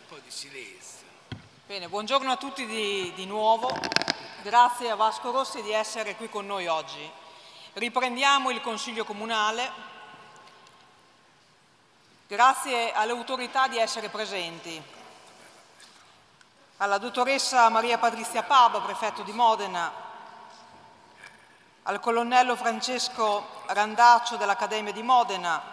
po' di silenzio. Bene, buongiorno a tutti di nuovo. Grazie a Vasco Rossi di essere qui con noi oggi. Riprendiamo il Consiglio Comunale. Grazie alle autorità di essere presenti. Alla dottoressa Maria Patrizia Paba, prefetto di Modena, al colonnello Francesco Randaccio dell'Accademia di Modena,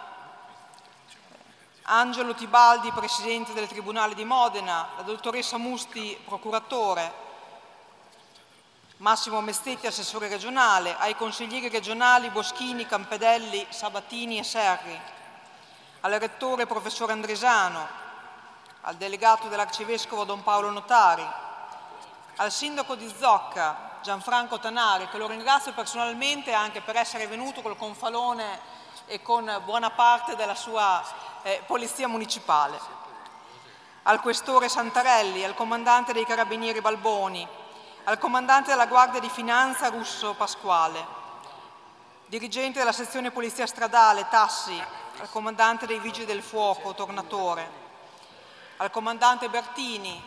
Angelo Tibaldi, presidente del Tribunale di Modena, la dottoressa Musti, procuratore, Massimo Mestetti, assessore regionale, ai consiglieri regionali Boschini, Campedelli, Sabatini e Serri, al rettore professore Andresano, al delegato dell'arcivescovo Don Paolo Notari, al sindaco di Zocca, Gianfranco Tanari, che lo ringrazio personalmente anche per essere venuto col confalone e con buona parte della sua polizia municipale, al questore Santarelli, al comandante dei carabinieri Balboni, al comandante della Guardia di Finanza Russo Pasquale, dirigente della sezione polizia stradale Tassi, al comandante dei Vigili del Fuoco Tornatore, al comandante Bertini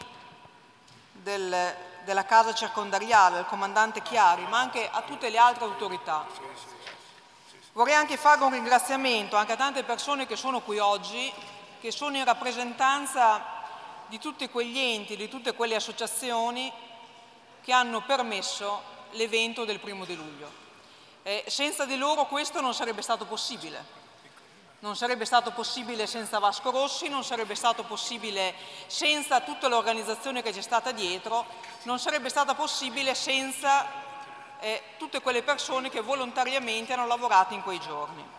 della casa circondariale, al comandante Chiari, ma anche a tutte le altre autorità. Vorrei anche fare un ringraziamento anche a tante persone che sono qui oggi, che sono in rappresentanza di tutti quegli enti, di tutte quelle associazioni che hanno permesso l'evento del 1° di luglio. Senza di loro questo non sarebbe stato possibile. Non sarebbe stato possibile senza Vasco Rossi, non sarebbe stato possibile senza tutta l'organizzazione che c'è stata dietro, non sarebbe stata possibile senza tutte quelle persone che volontariamente hanno lavorato in quei giorni.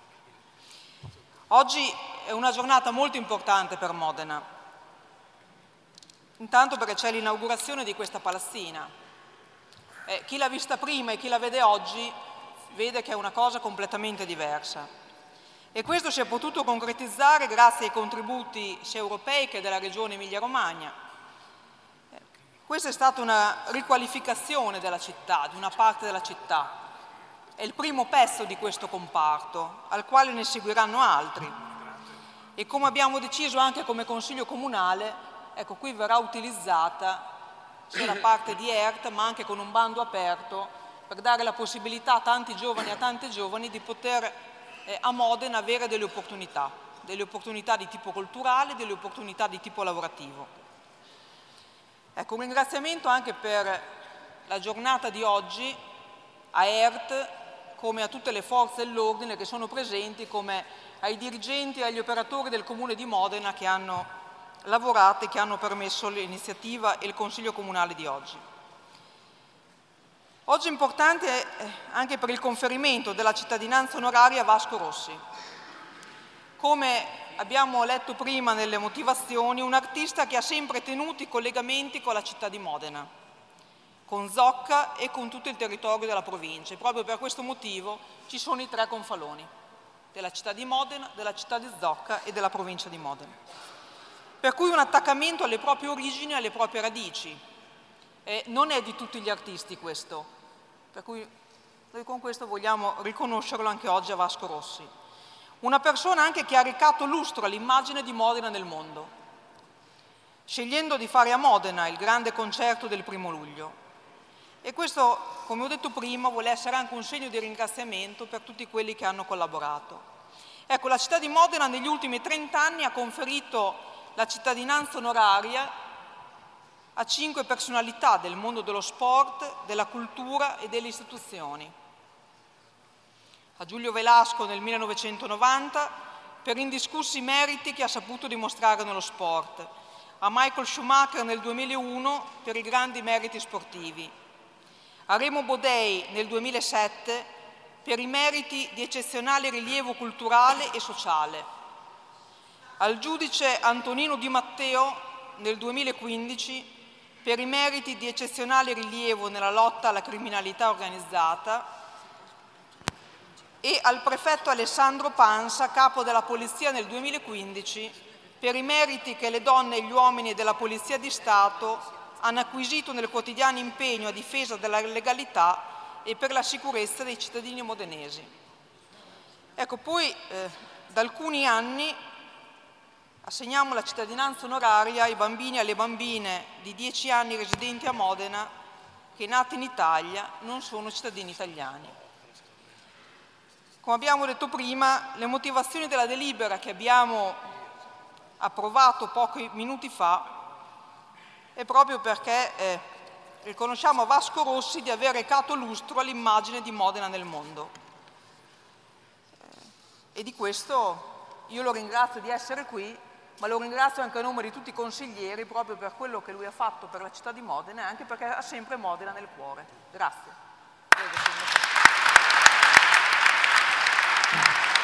Oggi è una giornata molto importante per Modena, intanto perché c'è l'inaugurazione di questa palazzina. Chi l'ha vista prima e chi la vede oggi vede che è una cosa completamente diversa. E questo si è potuto concretizzare grazie ai contributi sia europei che della Regione Emilia-Romagna. Questa è stata una riqualificazione della città, di una parte della città. È il primo pezzo di questo comparto, al quale ne seguiranno altri. E come abbiamo deciso anche come Consiglio Comunale, ecco, qui verrà utilizzata sia la parte di ERT, ma anche con un bando aperto, per dare la possibilità a tanti giovani e a tante giovani di poter a Modena avere delle opportunità di tipo culturale, delle opportunità di tipo lavorativo. Ecco, un ringraziamento anche per la giornata di oggi a ERT, come a tutte le forze dell'ordine che sono presenti, come ai dirigenti e agli operatori del Comune di Modena che hanno lavorato e che hanno permesso l'iniziativa e il Consiglio Comunale di oggi. Oggi è importante anche per il conferimento della cittadinanza onoraria a Vasco Rossi. Come abbiamo letto prima nelle motivazioni, un artista che ha sempre tenuto i collegamenti con la città di Modena, con Zocca e con tutto il territorio della provincia. E proprio per questo motivo ci sono i 3 confaloni, della città di Modena, della città di Zocca e della provincia di Modena. Per cui un attaccamento alle proprie origini, alle proprie radici. Non è di tutti gli artisti questo, per cui noi con questo vogliamo riconoscerlo anche oggi a Vasco Rossi. Una persona anche che ha ricato lustro all'immagine di Modena nel mondo, scegliendo di fare a Modena il grande concerto del 1° luglio. E questo, come ho detto prima, vuole essere anche un segno di ringraziamento per tutti quelli che hanno collaborato. Ecco, la città di Modena negli ultimi 30 anni ha conferito la cittadinanza onoraria a 5 personalità del mondo dello sport, della cultura e delle istituzioni. A Giulio Velasco nel 1990 per indiscussi meriti che ha saputo dimostrare nello sport, a Michael Schumacher nel 2001 per i grandi meriti sportivi, a Remo Bodei nel 2007 per i meriti di eccezionale rilievo culturale e sociale, al giudice Antonino Di Matteo nel 2015 per i meriti di eccezionale rilievo nella lotta alla criminalità organizzata e al prefetto Alessandro Pansa, capo della Polizia nel 2015, per i meriti che le donne e gli uomini della Polizia di Stato hanno acquisito nel quotidiano impegno a difesa della legalità e per la sicurezza dei cittadini modenesi. Ecco, poi da alcuni anni assegniamo la cittadinanza onoraria ai bambini e alle bambine di 10 anni residenti a Modena che nati in Italia non sono cittadini italiani. Come abbiamo detto prima, le motivazioni della delibera che abbiamo approvato pochi minuti fa è proprio perché riconosciamo a Vasco Rossi di aver recato lustro all'immagine di Modena nel mondo. E di questo io lo ringrazio di essere qui, ma lo ringrazio anche a nome di tutti i consiglieri proprio per quello che lui ha fatto per la città di Modena e anche perché ha sempre Modena nel cuore. Grazie. Prego,